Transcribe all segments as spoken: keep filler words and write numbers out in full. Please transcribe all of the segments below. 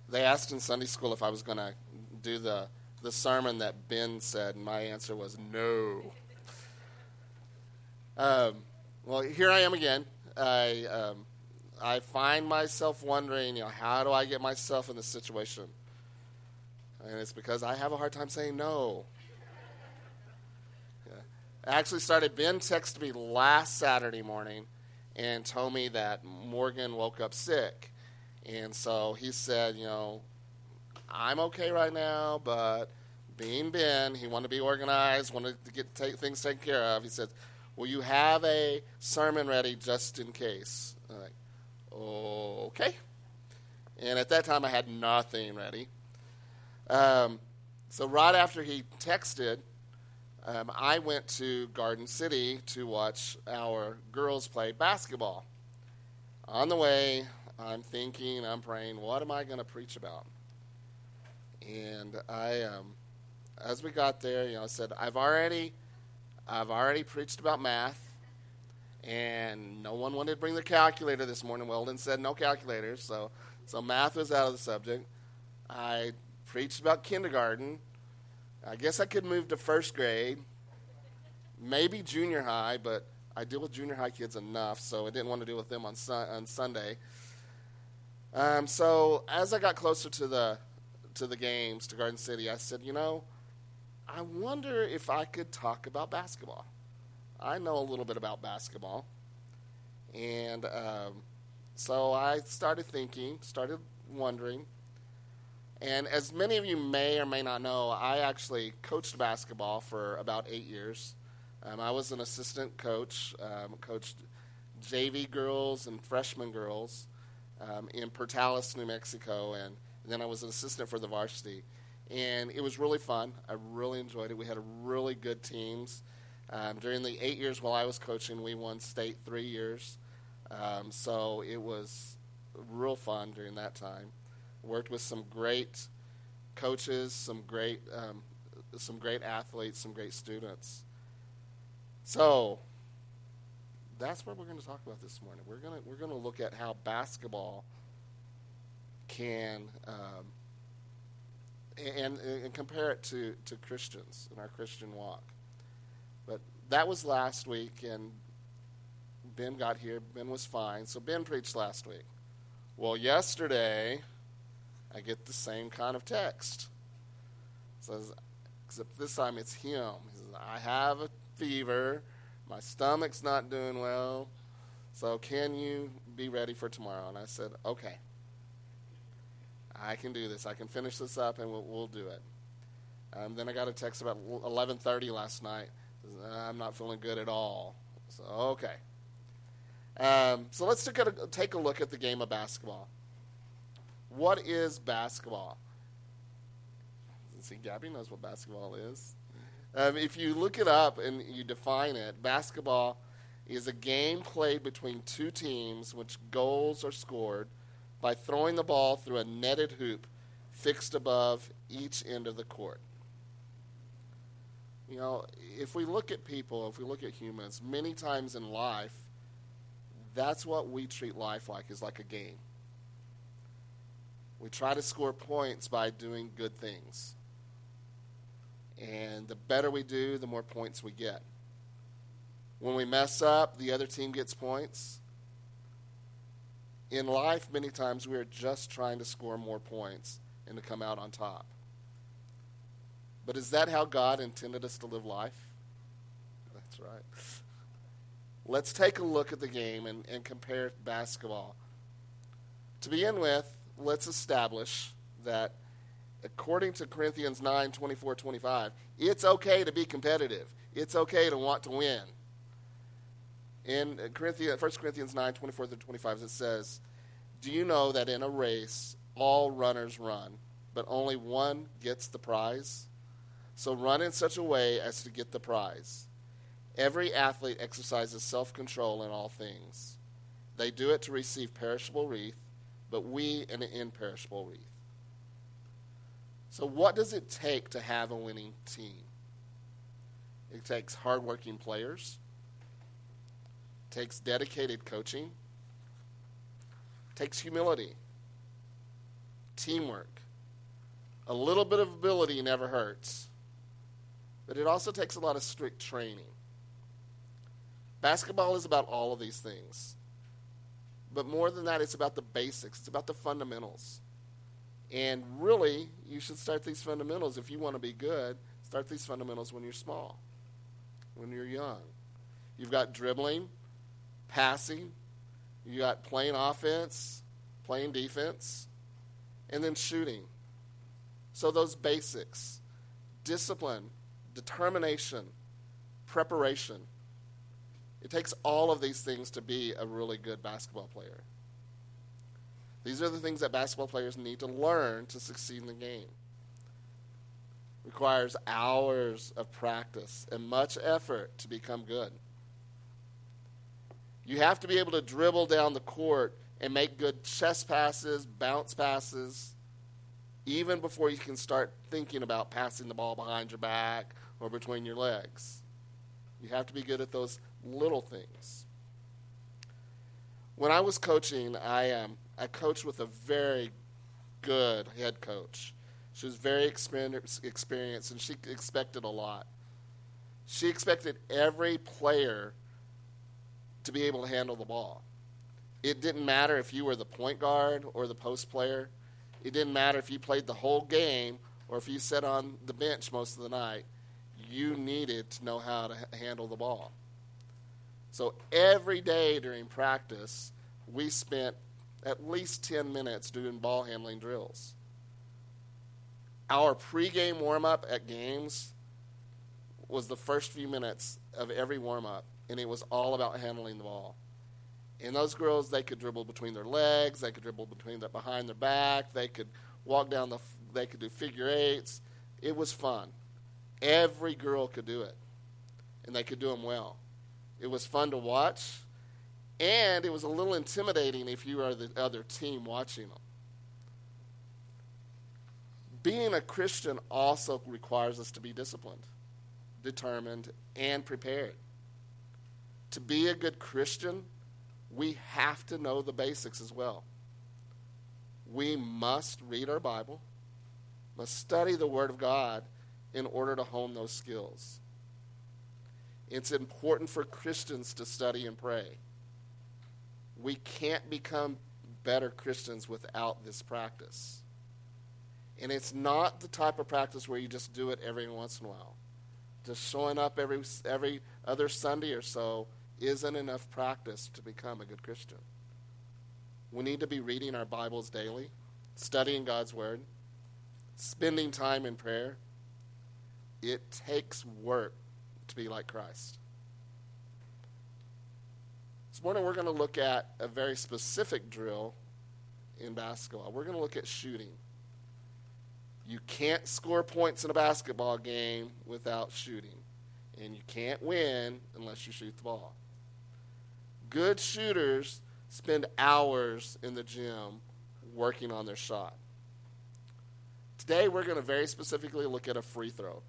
they asked in Sunday school if I was going to do the, the sermon that Ben said, and my answer was no. Um, well, here I am again. I um, I find myself wondering, you know, how do I get myself in this situation? And it's because I have a hard time saying no. Yeah. I actually started, Ben texted me last Saturday morning and told me that Morgan woke up sick. And so he said, you know, I'm okay right now, but being Ben, he wanted to be organized, wanted to get take things taken care of. He said, will you have a sermon ready just in case? I'm like, okay. And at that time, I had nothing ready. Um, so right after he texted, um, I went to Garden City to watch our girls play basketball. On the way, I'm thinking, I'm praying, what am I going to preach about? And I, um, as we got there, you know, I said, I've already, I've already preached about math, and no one wanted to bring their calculator this morning. Weldon said no calculators, so so math was out of the subject. I preached about kindergarten. I guess I could move to first grade, maybe junior high, but I deal with junior high kids enough, so I didn't want to deal with them on sun, on Sunday. Um, so as I got closer to the to the games, to Garden City, I said, you know, I wonder if I could talk about basketball. I know a little bit about basketball. And um, so I started thinking, started wondering. And as many of you may or may not know, I actually coached basketball for about eight years. Um, I was an assistant coach, um, coached J V girls and freshman girls um, in Portales, New Mexico, and then I was an assistant for the varsity. And it was really fun. I really enjoyed it. We had a really good teams. Um, during the eight years while I was coaching, we won state three years. Um, so it was real fun during that time. Worked with some great coaches, some great, um, some great athletes, some great students. So that's what we're going to talk about this morning. We're going to we're going to look at how basketball can um, and, and compare it to, to Christians in our Christian walk. But that was last week, and Ben got here. Ben was fine. So Ben preached last week. Well, yesterday, I get the same kind of text. It says, except this time it's him. He says, I have a fever. My stomach's not doing well. So can you be ready for tomorrow? And I said, okay. I can do this. I can finish this up, and we'll, we'll do it. Um, then I got a text about eleven thirty last night. I'm not feeling good at all. So, okay. Um, so let's take a, take a look at the game of basketball. What is basketball? See, Gabby knows what basketball is. Um, if you look it up and you define it, basketball is a game played between two teams which goals are scored by throwing the ball through a netted hoop fixed above each end of the court. You know, if we look at people, if we look at humans, many times in life, that's what we treat life like, is like a game. We try to score points by doing good things. And the better we do, the more points we get. When we mess up, the other team gets points. In life, many times we are just trying to score more points and to come out on top. But is that how God intended us to live life? That's right. Let's take a look at the game and, and compare basketball. To begin with, let's establish that according to Corinthians nine, twenty-four, twenty-five, it's okay to be competitive. It's okay to want to win. In Corinthians, First Corinthians nine, twenty-four through twenty-five, it says, do you know that in a race all runners run, but only one gets the prize? So run in such a way as to get the prize. Every athlete exercises self-control in all things. They do it to receive perishable wreath, but we an imperishable wreath. So what does it take to have a winning team? It takes hardworking players. It takes dedicated coaching. It takes humility. It teamwork. A little bit of ability never hurts. But it also takes a lot of strict training. Basketball is about all of these things. But more than that, it's about the basics. It's about the fundamentals. And really, you should start these fundamentals. If you want to be good, start these fundamentals when you're small, when you're young. You've got dribbling, passing, you got playing offense, playing defense, and then shooting. So those basics, discipline, determination, preparation. It takes all of these things to be a really good basketball player. These are the things that basketball players need to learn to succeed in the game. It requires hours of practice and much effort to become good. You have to be able to dribble down the court and make good chest passes, bounce passes, even before you can start thinking about passing the ball behind your back or between your legs. You have to be good at those little things. When I was coaching, I um, I coached with a very good head coach. She was very experienced, and she expected a lot. She expected every player to be able to handle the ball. It didn't matter if you were the point guard or the post player. It didn't matter if you played the whole game or if you sat on the bench most of the night. You needed to know how to handle the ball. So every day during practice, we spent at least ten minutes doing ball handling drills. Our pregame warm-up at games was the first few minutes of every warm-up, and it was all about handling the ball. And those girls, they could dribble between their legs, they could dribble between the, behind their back, they could walk down the, they could do figure eights. It was fun. Every girl could do it, and they could do them well. It was fun to watch, and it was a little intimidating if you were the other team watching them. Being a Christian also requires us to be disciplined, determined, and prepared. To be a good Christian, we have to know the basics as well. We must read our Bible, must study the Word of God in order to hone those skills. It's important for Christians to study and pray. We can't become better Christians without this practice. And it's not the type of practice where you just do it every once in a while. Just showing up every every other Sunday or so isn't enough practice to become a good Christian. We need to be reading our Bibles daily, studying God's Word, spending time in prayer. It takes work to be like Christ. This morning we're going to look at a very specific drill in basketball. We're going to look at shooting. You can't score points in a basketball game without shooting. And you can't win unless you shoot the ball. Good shooters spend hours in the gym working on their shot. Today we're going to very specifically look at a free throw.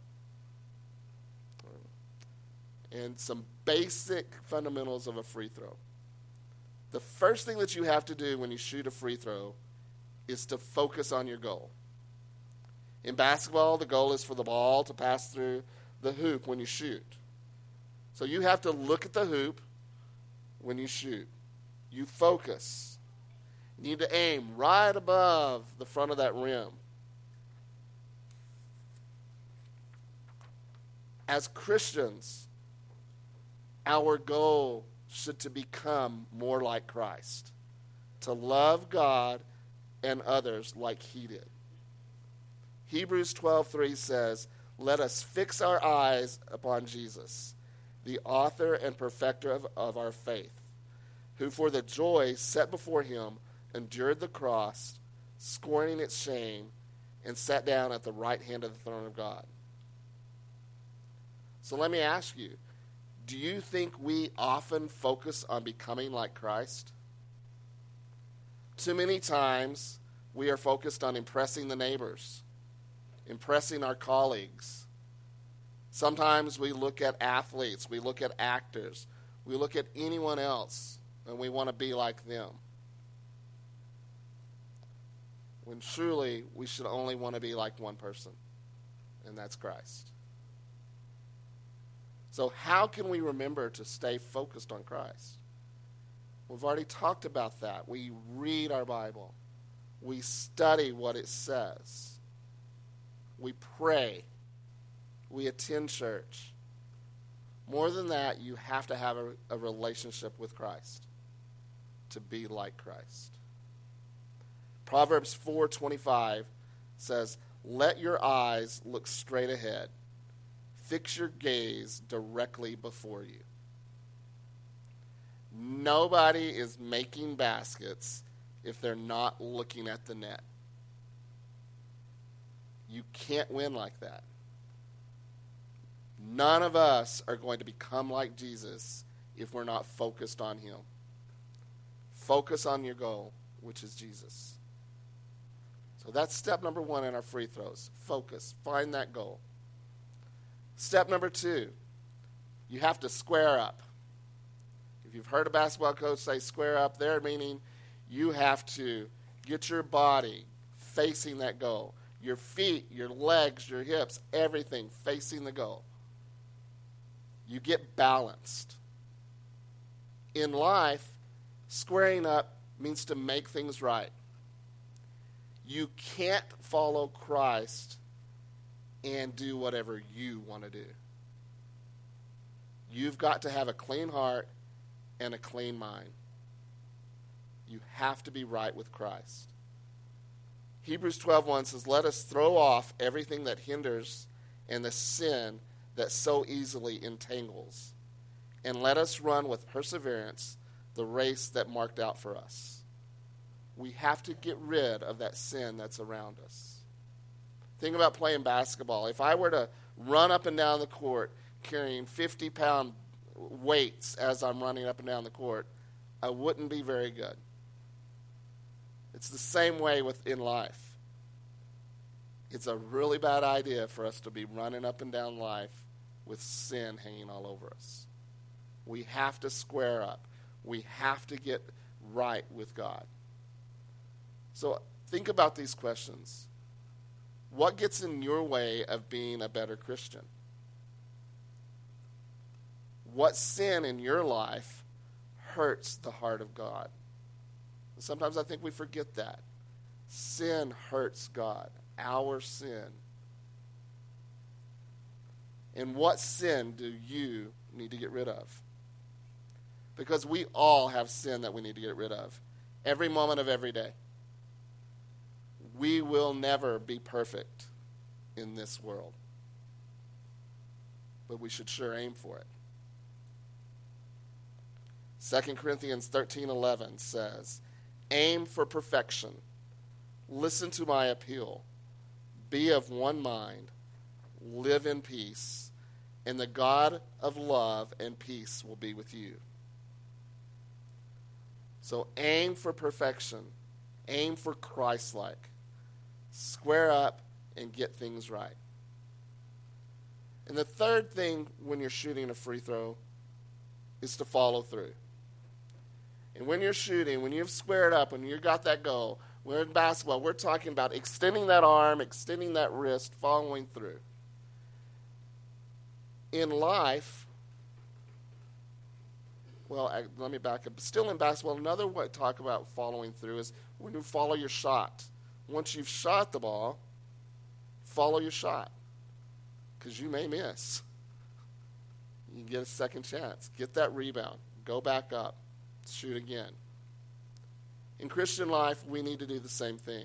And some basic fundamentals of a free throw. The first thing that you have to do when you shoot a free throw is to focus on your goal. In basketball, the goal is for the ball to pass through the hoop when you shoot. So you have to look at the hoop when you shoot. You focus. You need to aim right above the front of that rim. As Christians, our goal should to become more like Christ, to love God and others like he did. Hebrews twelve three says, "Let us fix our eyes upon Jesus, the author and perfecter of, of our faith, who for the joy set before him endured the cross, scorning its shame, and sat down at the right hand of the throne of God." So let me ask you, do you think we often focus on becoming like Christ? Too many times we are focused on impressing the neighbors, impressing our colleagues. Sometimes we look at athletes, we look at actors, we look at anyone else, and we want to be like them. when truly we should only want to be like one person, and that's Christ. So how can we remember to stay focused on Christ? We've already talked about that. We read our Bible. We study what it says. We pray. We attend church. More than that, you have to have a, a relationship with Christ to be like Christ. Proverbs four twenty-five says, "Let your eyes look straight ahead. Fix your gaze directly before you." Nobody is making baskets if they're not looking at the net. You can't win like that. None of us are going to become like Jesus if we're not focused on him. Focus on your goal, which is Jesus. So that's step number one in our free throws. Focus. Find that goal. Step number two, you have to square up. If you've heard a basketball coach say square up, they're meaning you have to get your body facing that goal. Your feet, your legs, your hips, everything facing the goal. You get balanced. In life, squaring up means to make things right. You can't follow Christ and do whatever you want to do. You've got to have a clean heart and a clean mind. You have to be right with Christ. Hebrews twelve one says, "Let us throw off everything that hinders and the sin that so easily entangles, and let us run with perseverance the race that marked out for us." We have to get rid of that sin that's around us. Think about playing basketball. If I were to run up and down the court carrying fifty-pound weights as I'm running up and down the court, I wouldn't be very good. It's the same way within life. It's a really bad idea for us to be running up and down life with sin hanging all over us. We have to square up. We have to get right with God. So think about these questions. What gets in your way of being a better Christian? What sin in your life hurts the heart of God? And sometimes I think we forget that. Sin hurts God. Our sin. And what sin do you need to get rid of? Because we all have sin that we need to get rid of. Every moment of every day. We will never be perfect in this world. But we should sure aim for it. Second Corinthians thirteen eleven says, "Aim for perfection. Listen to my appeal. Be of one mind. Live in peace. And the God of love and peace will be with you." So aim for perfection. Aim for Christ-like. Square up and get things right. And the third thing when you're shooting a free throw is to follow through. And when you're shooting, when you've squared up, when you've got that goal, we're in basketball, we're talking about extending that arm, extending that wrist, following through. In life, well, I, let me back up. Still in basketball, another way to talk about following through is when you follow your shot. Once you've shot the ball, follow your shot. Because you may miss. You get a second chance. Get that rebound. Go back up. Shoot again. In Christian life, we need to do the same thing.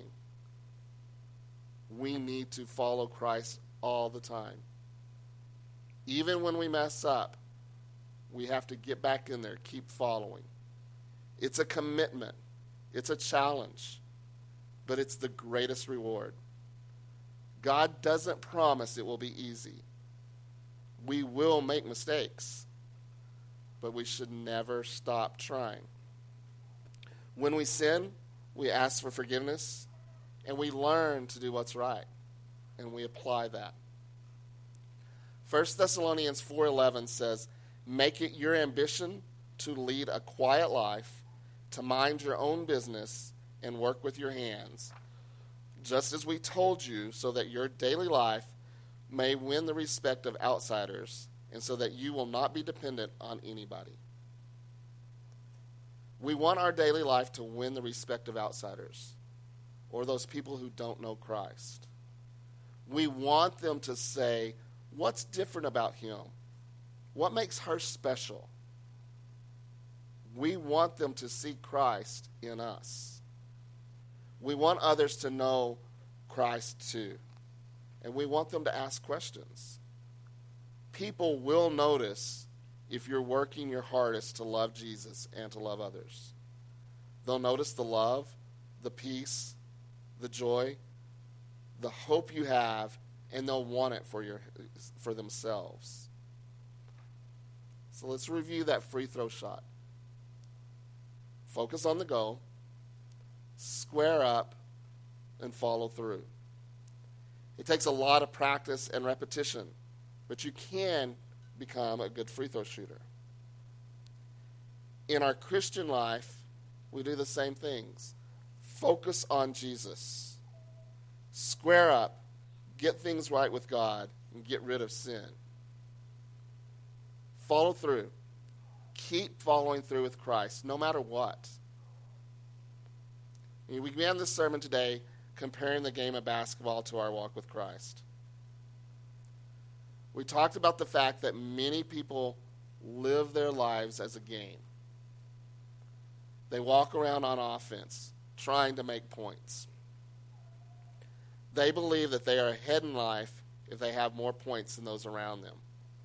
We need to follow Christ all the time. Even when we mess up, we have to get back in there, keep following. It's a commitment. It's a challenge. But it's the greatest reward. God doesn't promise it will be easy. We will make mistakes. But we should never stop trying. When we sin, we ask for forgiveness, and we learn to do what's right, and we apply that. First Thessalonians four eleven says, "Make it your ambition to lead a quiet life, to mind your own business, and work with your hands, just as we told you, so that your daily life may win the respect of outsiders, and so that you will not be dependent on anybody. We want our daily life to win the respect of outsiders, or those people who don't know Christ. We want them to say, what's different about him? What makes her special? We want them to see Christ in us. We want others to know Christ too. And we want them to ask questions. People will notice if you're working your hardest to love Jesus and to love others. They'll notice the love, the peace, the joy, the hope you have, and they'll want it for your for themselves. So let's review that free throw shot. Focus on the goal, square up, and follow through. It takes a lot of practice and repetition, but you can become a good free throw shooter. In our Christian life, we do the same things. Focus on Jesus. Square up, get things right with God, and get rid of sin. Follow through. Keep following through with Christ, no matter what. We began this sermon today comparing the game of basketball to our walk with Christ. We talked about the fact that many people live their lives as a game. They walk around on offense, trying to make points. They believe that they are ahead in life if they have more points than those around them.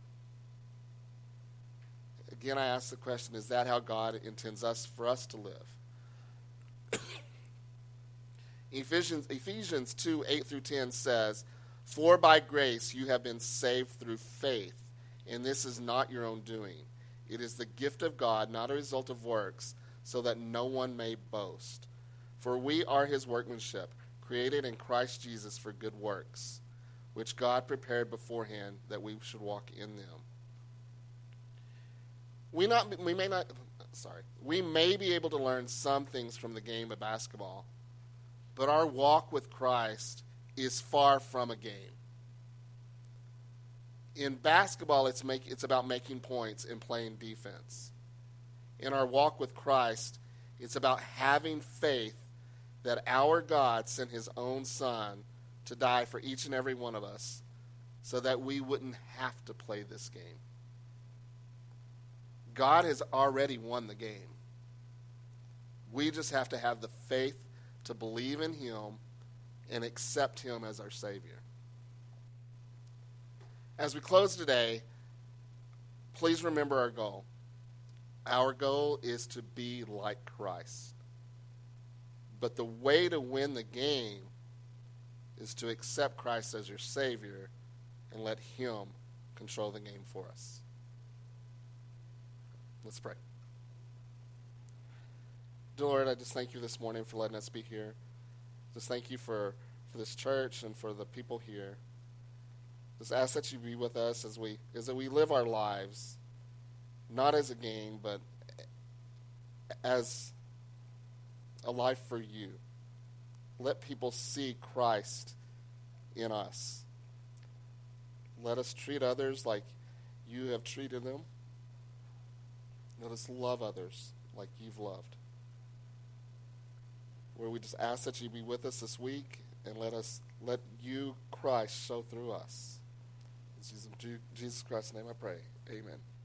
Again, I ask the question, is that how God intends us for us to live? Ephesians, Ephesians two, eight through ten says, "For by grace you have been saved through faith, and this is not your own doing. It is the gift of God, not a result of works, so that no one may boast. For we are his workmanship, created in Christ Jesus for good works, which God prepared beforehand that we should walk in them." We not we may not sorry we may be able to learn some things from the game of basketball, but our walk with Christ is far from a game. In basketball, it's make it's about making points and playing defense. In our walk with Christ, it's about having faith that our God sent his own Son to die for each and every one of us so that we wouldn't have to play this game. God has already won the game. We just have to have the faith to believe in him and accept him as our Savior. As we close today, please remember our goal. Our goal is to be like Christ. But the way to win the game is to accept Christ as your Savior and let him control the game for us. Let's pray. Dear Lord, I just thank you this morning for letting us be here. Just thank you for, for this church and for the people here. Just ask that you be with us as we as we live our lives, not as a game, but as a life for you. Let people see Christ in us. Let us treat others like you have treated them. Let us love others like you've loved. Where we just ask that you be with us this week and let us let you, Christ, show through us. In Jesus Christ's name I pray. Amen.